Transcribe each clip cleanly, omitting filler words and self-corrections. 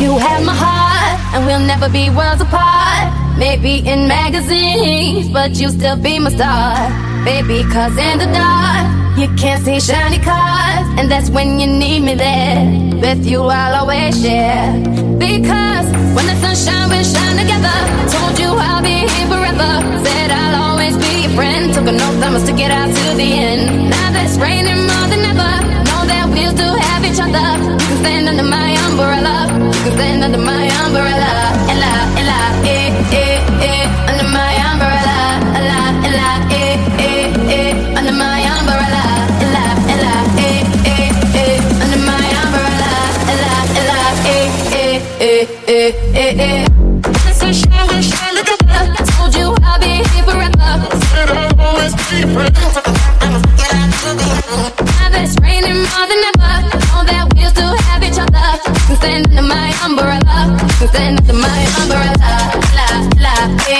You have my heart, and we'll never be worlds apart. Maybe in magazines, but you still be my star. Baby, cause in the dark, you can't see shiny cars. And that's when you need me there. With you I'll always share. Because when the sun shines, we'll shine together. Told you I'll be here forever. Said I'll always be your friend. Took an oath, I must stick it out to the end. Now that it's raining more than ever, know that we'll still have each other. You can stand under my umbrella. You can stand under my umbrella. Ella, ella, under my umbrella. Ella, ella, under my umbrella. Ella, ella, under my umbrella. Ella, ella, the sunshine will shine together. I told you I'll be here forever. Said I'll always be your friend. Now that it's raining more than ever, know that we'll still have each other. You can stand under my umbrella. You can stand under my umbrella. La, la,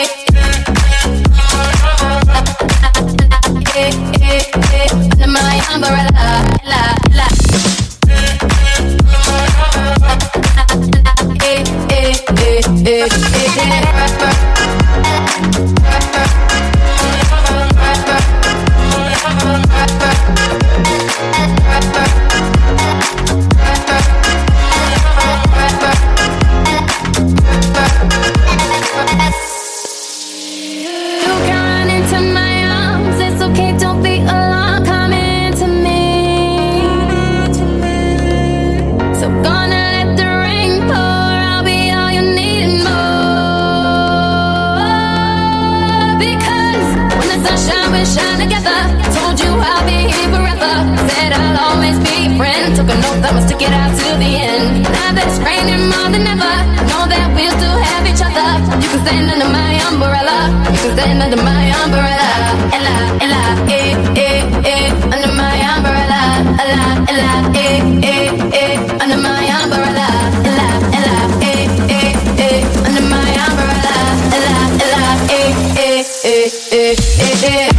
under my umbrella. La, la. Took a note, I'ma stick it out to the end. Now that it's raining more than ever, know that we'll still have each other. You can stand under my umbrella. You can stand under my umbrella. Ella, ella, under my umbrella. Ella, ella, under my umbrella. Ella, ella, under my umbrella. Ella, ella,